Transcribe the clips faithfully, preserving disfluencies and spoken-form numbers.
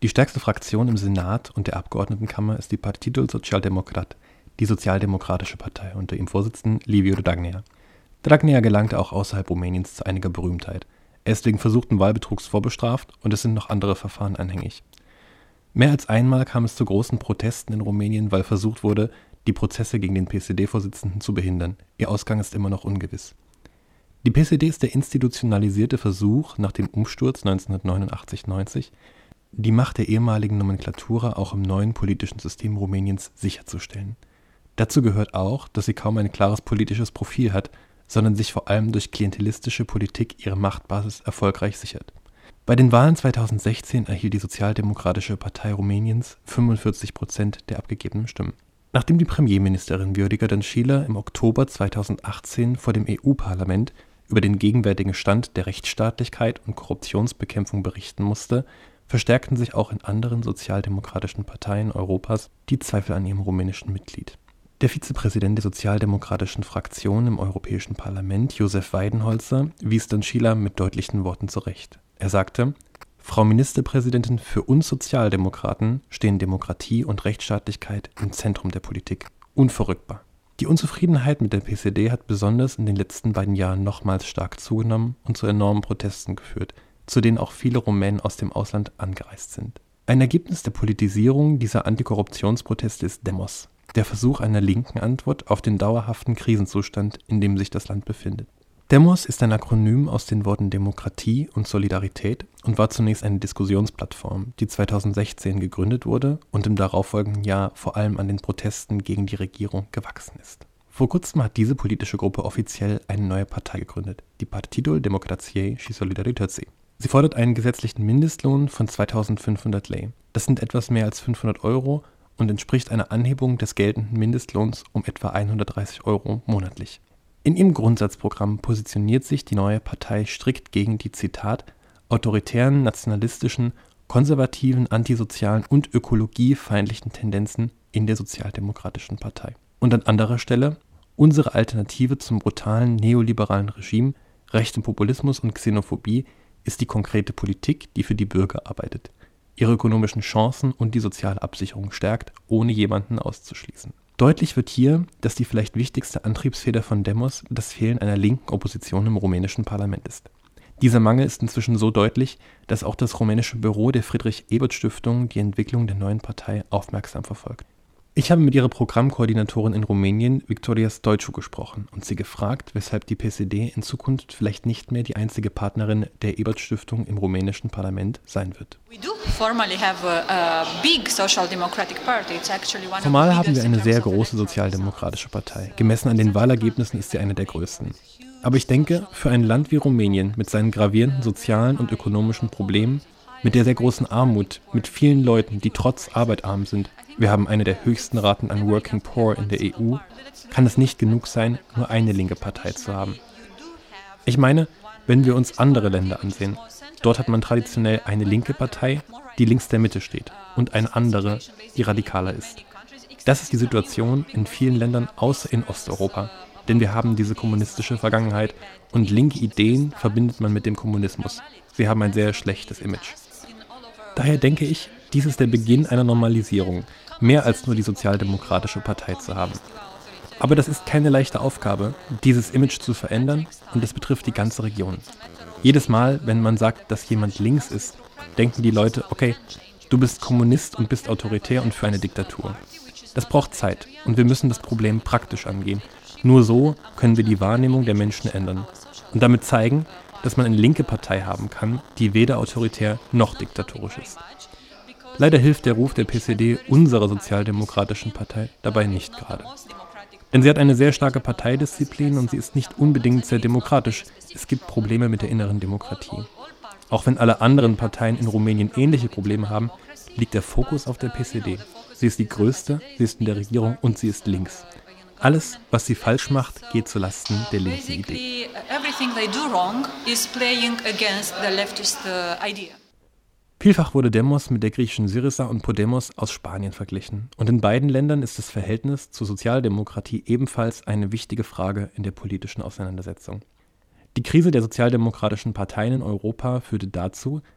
Die stärkste Fraktion im Senat und der Abgeordnetenkammer ist die Partidul Social Democrat, die Sozialdemokratische Partei, unter ihrem Vorsitzenden Liviu Dragnea. Dragnea gelangte auch außerhalb Rumäniens zu einiger Berühmtheit. Er ist wegen versuchten Wahlbetrugs vorbestraft und es sind noch andere Verfahren anhängig. Mehr als einmal kam es zu großen Protesten in Rumänien, weil versucht wurde, die Prozesse gegen den P S D-Vorsitzenden zu behindern. Ihr Ausgang ist immer noch ungewiss. Die P S D ist der institutionalisierte Versuch, nach dem Umsturz neunzehnhundertneunundachtzig neunzig die Macht der ehemaligen Nomenklatura auch im neuen politischen System Rumäniens sicherzustellen. Dazu gehört auch, dass sie kaum ein klares politisches Profil hat, sondern sich vor allem durch klientelistische Politik ihre Machtbasis erfolgreich sichert. Bei den Wahlen zweitausendsechzehn erhielt die Sozialdemokratische Partei Rumäniens fünfundvierzig Prozent der abgegebenen Stimmen. Nachdem die Premierministerin Viorica Dăncilă im Oktober zweitausendachtzehn vor dem E U-Parlament über den gegenwärtigen Stand der Rechtsstaatlichkeit und Korruptionsbekämpfung berichten musste, verstärkten sich auch in anderen sozialdemokratischen Parteien Europas die Zweifel an ihrem rumänischen Mitglied. Der Vizepräsident der sozialdemokratischen Fraktion im Europäischen Parlament, Josef Weidenholzer, wies Dăncilă mit deutlichen Worten zurecht. Er sagte: Frau Ministerpräsidentin, für uns Sozialdemokraten stehen Demokratie und Rechtsstaatlichkeit im Zentrum der Politik. Unverrückbar. Die Unzufriedenheit mit der P S D hat besonders in den letzten beiden Jahren nochmals stark zugenommen und zu enormen Protesten geführt, zu denen auch viele Rumänen aus dem Ausland angereist sind. Ein Ergebnis der Politisierung dieser Antikorruptionsproteste ist Demos, der Versuch einer linken Antwort auf den dauerhaften Krisenzustand, in dem sich das Land befindet. Demos ist ein Akronym aus den Worten Demokratie und Solidarität und war zunächst eine Diskussionsplattform, die zweitausendsechzehn gegründet wurde und im darauffolgenden Jahr vor allem an den Protesten gegen die Regierung gewachsen ist. Vor kurzem hat diese politische Gruppe offiziell eine neue Partei gegründet, die Partidul Democrației și Solidarității. Sie fordert einen gesetzlichen Mindestlohn von zweitausendfünfhundert Lei. Das sind etwas mehr als fünfhundert Euro und entspricht einer Anhebung des geltenden Mindestlohns um etwa hundertdreißig Euro monatlich. In ihrem Grundsatzprogramm positioniert sich die neue Partei strikt gegen die, Zitat, autoritären, nationalistischen, konservativen, antisozialen und ökologiefeindlichen Tendenzen in der Sozialdemokratischen Partei. Und an anderer Stelle: Unsere Alternative zum brutalen neoliberalen Regime, rechtem Populismus und Xenophobie ist die konkrete Politik, die für die Bürger arbeitet, ihre ökonomischen Chancen und die soziale Absicherung stärkt, ohne jemanden auszuschließen. Deutlich wird hier, dass die vielleicht wichtigste Antriebsfeder von Demos das Fehlen einer linken Opposition im rumänischen Parlament ist. Dieser Mangel ist inzwischen so deutlich, dass auch das rumänische Büro der Friedrich-Ebert-Stiftung die Entwicklung der neuen Partei aufmerksam verfolgt. Ich habe mit ihrer Programmkoordinatorin in Rumänien, Victoria Stoicu, gesprochen und sie gefragt, weshalb die P S D in Zukunft vielleicht nicht mehr die einzige Partnerin der Ebert-Stiftung im rumänischen Parlament sein wird. Formal haben wir eine sehr große sozialdemokratische Partei. Gemessen an den Wahlergebnissen ist sie eine der größten. Aber ich denke, für ein Land wie Rumänien mit seinen gravierenden sozialen und ökonomischen Problemen, mit der sehr großen Armut, mit vielen Leuten, die trotz Arbeit arm sind, wir haben eine der höchsten Raten an Working Poor in der E U, kann es nicht genug sein, nur eine linke Partei zu haben. Ich meine, wenn wir uns andere Länder ansehen, dort hat man traditionell eine linke Partei, die links der Mitte steht, und eine andere, die radikaler ist. Das ist die Situation in vielen Ländern außer in Osteuropa, denn wir haben diese kommunistische Vergangenheit und linke Ideen verbindet man mit dem Kommunismus. Sie haben ein sehr schlechtes Image. Daher denke ich, dies ist der Beginn einer Normalisierung, mehr als nur die Sozialdemokratische Partei zu haben. Aber das ist keine leichte Aufgabe, dieses Image zu verändern, und es betrifft die ganze Region. Jedes Mal, wenn man sagt, dass jemand links ist, denken die Leute, okay, du bist Kommunist und bist autoritär und für eine Diktatur. Das braucht Zeit und wir müssen das Problem praktisch angehen. Nur so können wir die Wahrnehmung der Menschen ändern und damit zeigen, dass man eine linke Partei haben kann, die weder autoritär noch diktatorisch ist. Leider hilft der Ruf der P S D unserer sozialdemokratischen Partei dabei nicht gerade. Denn sie hat eine sehr starke Parteidisziplin und sie ist nicht unbedingt sehr demokratisch. Es gibt Probleme mit der inneren Demokratie. Auch wenn alle anderen Parteien in Rumänien ähnliche Probleme haben, liegt der Fokus auf der P S D. Sie ist die größte, sie ist in der Regierung und sie ist links. Alles, was sie falsch macht, geht zulasten der linken Idee. Vielfach wurde Demos mit der griechischen Syriza und Podemos aus Spanien verglichen. Und in beiden Ländern ist das Verhältnis zur Sozialdemokratie ebenfalls eine wichtige Frage in der politischen Auseinandersetzung. Die Krise der sozialdemokratischen Parteien in Europa führte dazu,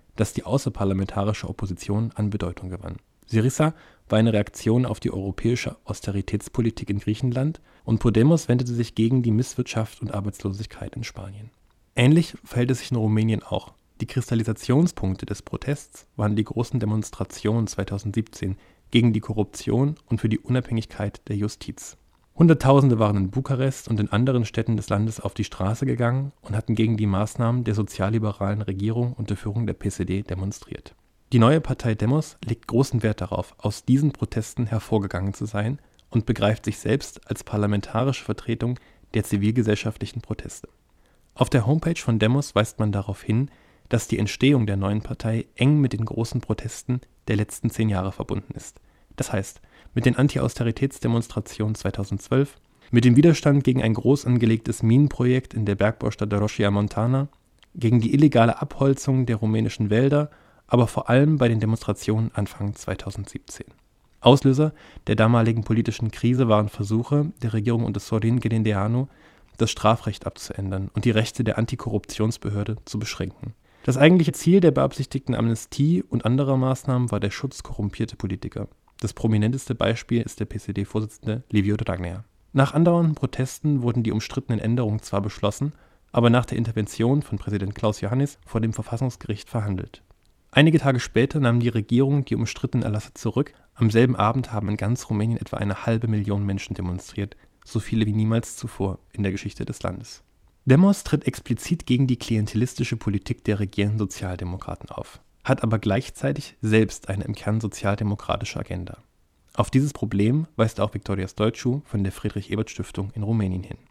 dass die außerparlamentarische Opposition an Bedeutung gewann. Syriza war eine Reaktion auf die europäische Austeritätspolitik in Griechenland und Podemos wendete sich gegen die Misswirtschaft und Arbeitslosigkeit in Spanien. Ähnlich verhält es sich in Rumänien auch. Die Kristallisationspunkte des Protests waren die großen Demonstrationen zweitausendsiebzehn gegen die Korruption und für die Unabhängigkeit der Justiz. Hunderttausende waren in Bukarest und in anderen Städten des Landes auf die Straße gegangen und hatten gegen die Maßnahmen der sozialliberalen Regierung unter Führung der P S D demonstriert. Die neue Partei Demos legt großen Wert darauf, aus diesen Protesten hervorgegangen zu sein und begreift sich selbst als parlamentarische Vertretung der zivilgesellschaftlichen Proteste. Auf der Homepage von Demos weist man darauf hin, dass die Entstehung der neuen Partei eng mit den großen Protesten der letzten zehn Jahre verbunden ist. Das heißt, mit den Anti-Austeritätsdemonstrationen zweitausendzwölf, mit dem Widerstand gegen ein groß angelegtes Minenprojekt in der Bergbaustadt Roșia Montana, gegen die illegale Abholzung der rumänischen Wälder, aber vor allem bei den Demonstrationen Anfang zweitausendsiebzehn. Auslöser der damaligen politischen Krise waren Versuche der Regierung unter Sorin Grindeanu, das Strafrecht abzuändern und die Rechte der Antikorruptionsbehörde zu beschränken. Das eigentliche Ziel der beabsichtigten Amnestie und anderer Maßnahmen war der Schutz korrumpierter Politiker. Das prominenteste Beispiel ist der P S D-Vorsitzende Liviu Dragnea. Nach andauernden Protesten wurden die umstrittenen Änderungen zwar beschlossen, aber nach der Intervention von Präsident Klaus Iohannis vor dem Verfassungsgericht verhandelt. Einige Tage später nahm die Regierung die umstrittenen Erlasse zurück. Am selben Abend haben in ganz Rumänien etwa eine halbe Million Menschen demonstriert, so viele wie niemals zuvor in der Geschichte des Landes. Demos tritt explizit gegen die klientelistische Politik der regierenden Sozialdemokraten auf, hat aber gleichzeitig selbst eine im Kern sozialdemokratische Agenda. Auf dieses Problem weist auch Victoria Stoicu von der Friedrich-Ebert-Stiftung in Rumänien hin.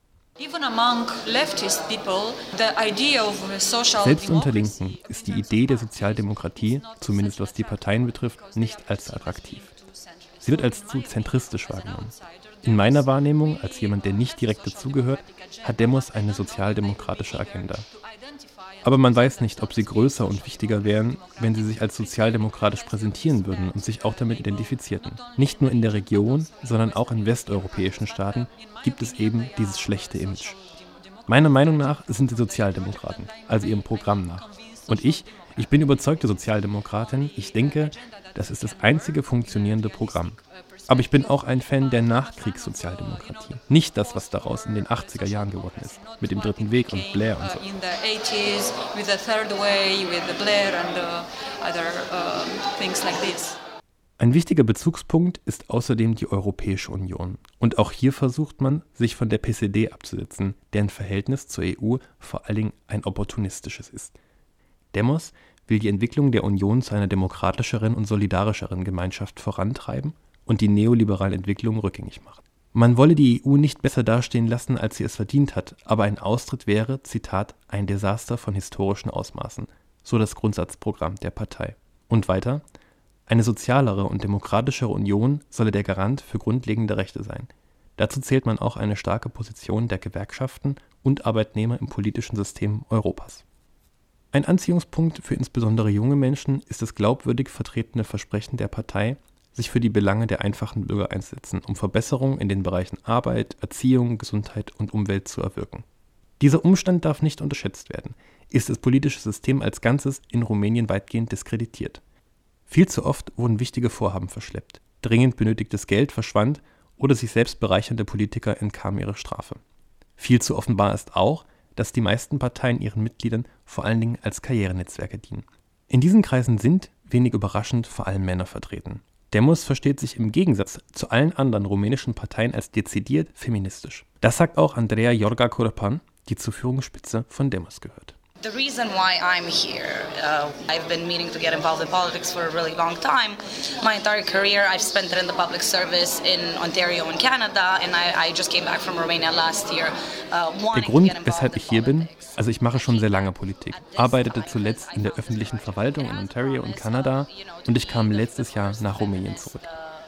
Selbst unter Linken ist die Idee der Sozialdemokratie, zumindest was die Parteien betrifft, nicht als attraktiv. Sie wird als zu zentristisch wahrgenommen. In meiner Wahrnehmung, als jemand, der nicht direkt dazugehört, hat Demos eine sozialdemokratische Agenda. Aber man weiß nicht, ob sie größer und wichtiger wären, wenn sie sich als sozialdemokratisch präsentieren würden und sich auch damit identifizierten. Nicht nur in der Region, sondern auch in westeuropäischen Staaten gibt es eben dieses schlechte Image. Meiner Meinung nach sind sie Sozialdemokraten, also ihrem Programm nach. Und ich, ich bin überzeugte Sozialdemokratin, ich denke, das ist das einzige funktionierende Programm. Aber ich bin auch ein Fan der Nachkriegssozialdemokratie. Nicht das, was daraus in den achtziger Jahren geworden ist, mit dem Dritten Weg und Blair und so. Ein wichtiger Bezugspunkt ist außerdem die Europäische Union. Und auch hier versucht man, sich von der P S D abzusetzen, deren Verhältnis zur E U vor allen Dingen ein opportunistisches ist. Demos will die Entwicklung der Union zu einer demokratischeren und solidarischeren Gemeinschaft vorantreiben und die neoliberalen Entwicklungen rückgängig machen. Man wolle die E U nicht besser dastehen lassen, als sie es verdient hat, aber ein Austritt wäre, Zitat, ein Desaster von historischen Ausmaßen, so das Grundsatzprogramm der Partei. Und weiter, eine sozialere und demokratischere Union solle der Garant für grundlegende Rechte sein. Dazu zählt man auch eine starke Position der Gewerkschaften und Arbeitnehmer im politischen System Europas. Ein Anziehungspunkt für insbesondere junge Menschen ist das glaubwürdig vertretene Versprechen der Partei, sich für die Belange der einfachen Bürger einsetzen, um Verbesserungen in den Bereichen Arbeit, Erziehung, Gesundheit und Umwelt zu erwirken. Dieser Umstand darf nicht unterschätzt werden, ist das politische System als Ganzes in Rumänien weitgehend diskreditiert. Viel zu oft wurden wichtige Vorhaben verschleppt, dringend benötigtes Geld verschwand oder sich selbst bereichernde Politiker entkamen ihrer Strafe. Viel zu offenbar ist auch, dass die meisten Parteien ihren Mitgliedern vor allen Dingen als Karrierenetzwerke dienen. In diesen Kreisen sind, wenig überraschend, vor allem Männer vertreten. Demos versteht sich im Gegensatz zu allen anderen rumänischen Parteien als dezidiert feministisch. Das sagt auch Andreea Iorga Curepan, die zur Führungsspitze von Demos gehört. The reason why I'm here, uh, I've been meaning to get involved in politics for a really long time. My entire career I've spent it in the public service in Ontario and Canada, and I, I just came back from Romania last year. Uh, Der Grund, weshalb ich hier bin, also ich mache schon sehr lange Politik, arbeitete zuletzt in der öffentlichen Verwaltung in Ontario und Kanada und ich kam letztes Jahr nach Rumänien zurück.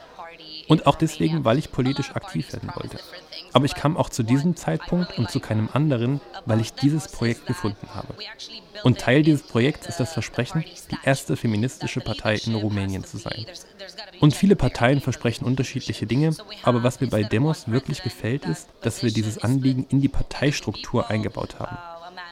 Und auch deswegen, weil ich politisch aktiv werden wollte. Aber ich kam auch zu diesem Zeitpunkt und zu keinem anderen, weil ich dieses Projekt gefunden habe. Und Teil dieses Projekts ist das Versprechen, die erste feministische Partei in Rumänien zu sein. Und viele Parteien versprechen unterschiedliche Dinge, aber was mir bei Demos wirklich gefällt, ist, dass wir dieses Anliegen in die Parteistruktur eingebaut haben.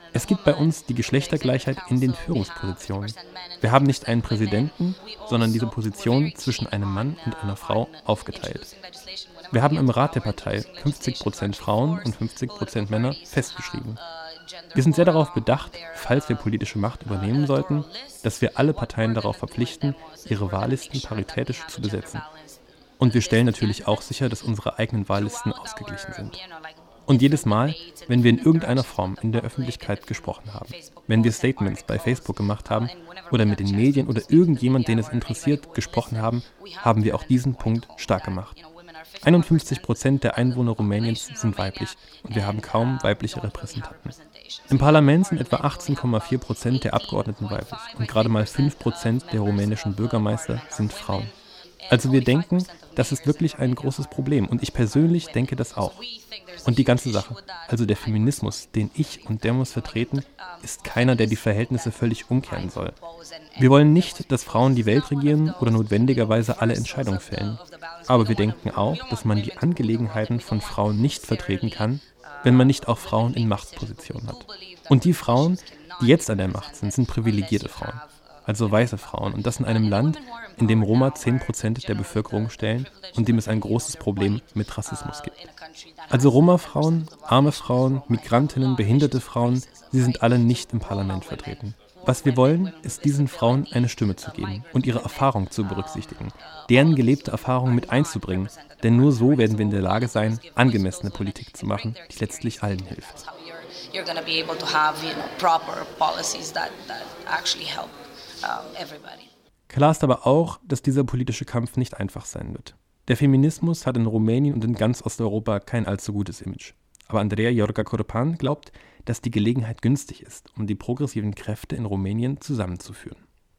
Es gibt bei uns die Geschlechtergleichheit in den Führungspositionen. Wir haben nicht einen Präsidenten, sondern diese Position zwischen einem Mann und einer Frau aufgeteilt. Wir haben im Rat der Partei fünfzig Prozent Frauen und fünfzig Prozent Männer festgeschrieben. Wir sind sehr darauf bedacht, falls wir politische Macht übernehmen sollten, dass wir alle Parteien darauf verpflichten, ihre Wahllisten paritätisch zu besetzen. Und wir stellen natürlich auch sicher, dass unsere eigenen Wahllisten ausgeglichen sind. Und jedes Mal, wenn wir in irgendeiner Form in der Öffentlichkeit gesprochen haben, wenn wir Statements bei Facebook gemacht haben oder mit den Medien oder irgendjemand, den es interessiert, gesprochen haben, haben wir auch diesen Punkt stark gemacht. einundfünfzig Prozent der Einwohner Rumäniens sind weiblich und wir haben kaum weibliche Repräsentanten. Im Parlament sind etwa achtzehn Komma vier Prozent der Abgeordneten weiblich und gerade mal fünf Prozent der rumänischen Bürgermeister sind Frauen. Also wir denken, das ist wirklich ein großes Problem und ich persönlich denke das auch. Und die ganze Sache, also der Feminismus, den ich und Demos vertreten, ist keiner, der die Verhältnisse völlig umkehren soll. Wir wollen nicht, dass Frauen die Welt regieren oder notwendigerweise alle Entscheidungen fällen. Aber wir denken auch, dass man die Angelegenheiten von Frauen nicht vertreten kann, wenn man nicht auch Frauen in Machtpositionen hat. Und die Frauen, die jetzt an der Macht sind, sind privilegierte Frauen. Also weiße Frauen. Und das in einem Land, in dem Roma zehn Prozent der Bevölkerung stellen und dem es ein großes Problem mit Rassismus gibt. Also Roma-Frauen, arme Frauen, Migrantinnen, behinderte Frauen, sie sind alle nicht im Parlament vertreten. Was wir wollen, ist diesen Frauen eine Stimme zu geben und ihre Erfahrung zu berücksichtigen, deren gelebte Erfahrung mit einzubringen, denn nur so werden wir in der Lage sein, angemessene Politik zu machen, die letztlich allen hilft. You're going to be able to have, you know, proper policies that, that actually help um, everybody. Klar ist aber auch, dass dieser politische Kampf nicht einfach sein wird. Der Feminismus hat in Rumänien und in ganz Osteuropa kein allzu gutes Image. Aber Andreea Iorga-Coropan glaubt, dass die Gelegenheit günstig ist, um die progressiven Kräfte in Rumänien zusammenzuführen.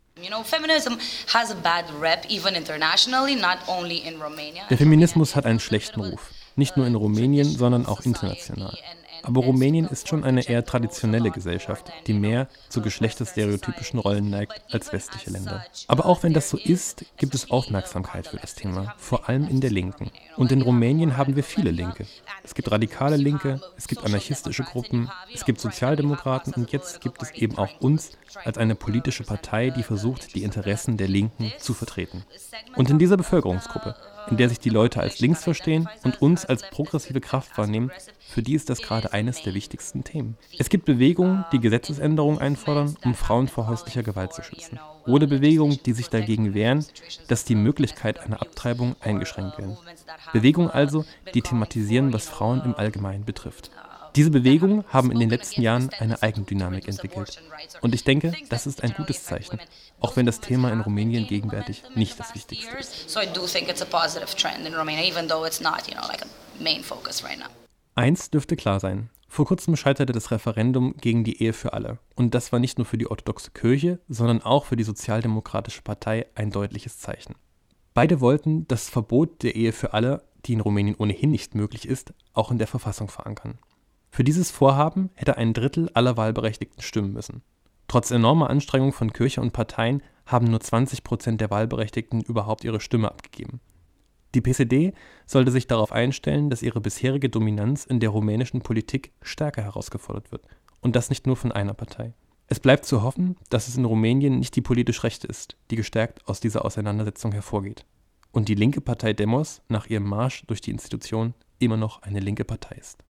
Der Feminismus hat einen schlechten Ruf, nicht nur in Rumänien, sondern auch international. Aber Rumänien ist schon eine eher traditionelle Gesellschaft, die mehr zu geschlechterstereotypischen Rollen neigt als westliche Länder. Aber auch wenn das so ist, gibt es Aufmerksamkeit für das Thema, vor allem in der Linken. Und in Rumänien haben wir viele Linke. Es gibt radikale Linke, es gibt anarchistische Gruppen, es gibt Sozialdemokraten und jetzt gibt es eben auch uns als eine politische Partei, die versucht, die Interessen der Linken zu vertreten. Und in dieser Bevölkerungsgruppe, in der sich die Leute als links verstehen und uns als progressive Kraft wahrnehmen, für die ist das gerade eines der wichtigsten Themen. Es gibt Bewegungen, die Gesetzesänderungen einfordern, um Frauen vor häuslicher Gewalt zu schützen. Oder Bewegungen, die sich dagegen wehren, dass die Möglichkeit einer Abtreibung eingeschränkt wird. Bewegungen also, die thematisieren, was Frauen im Allgemeinen betrifft. Diese Bewegungen haben in den letzten Jahren eine Eigendynamik entwickelt. Und ich denke, das ist ein gutes Zeichen, auch wenn das Thema in Rumänien gegenwärtig nicht das Wichtigste ist. Eins dürfte klar sein. Vor kurzem scheiterte das Referendum gegen die Ehe für alle. Und das war nicht nur für die orthodoxe Kirche, sondern auch für die Sozialdemokratische Partei ein deutliches Zeichen. Beide wollten das Verbot der Ehe für alle, die in Rumänien ohnehin nicht möglich ist, auch in der Verfassung verankern. Für dieses Vorhaben hätte ein Drittel aller Wahlberechtigten stimmen müssen. Trotz enormer Anstrengungen von Kirche und Parteien haben nur zwanzig Prozent der Wahlberechtigten überhaupt ihre Stimme abgegeben. Die P S D sollte sich darauf einstellen, dass ihre bisherige Dominanz in der rumänischen Politik stärker herausgefordert wird. Und das nicht nur von einer Partei. Es bleibt zu hoffen, dass es in Rumänien nicht die politisch Rechte ist, die gestärkt aus dieser Auseinandersetzung hervorgeht. Und die linke Partei Demos nach ihrem Marsch durch die Institution immer noch eine linke Partei ist.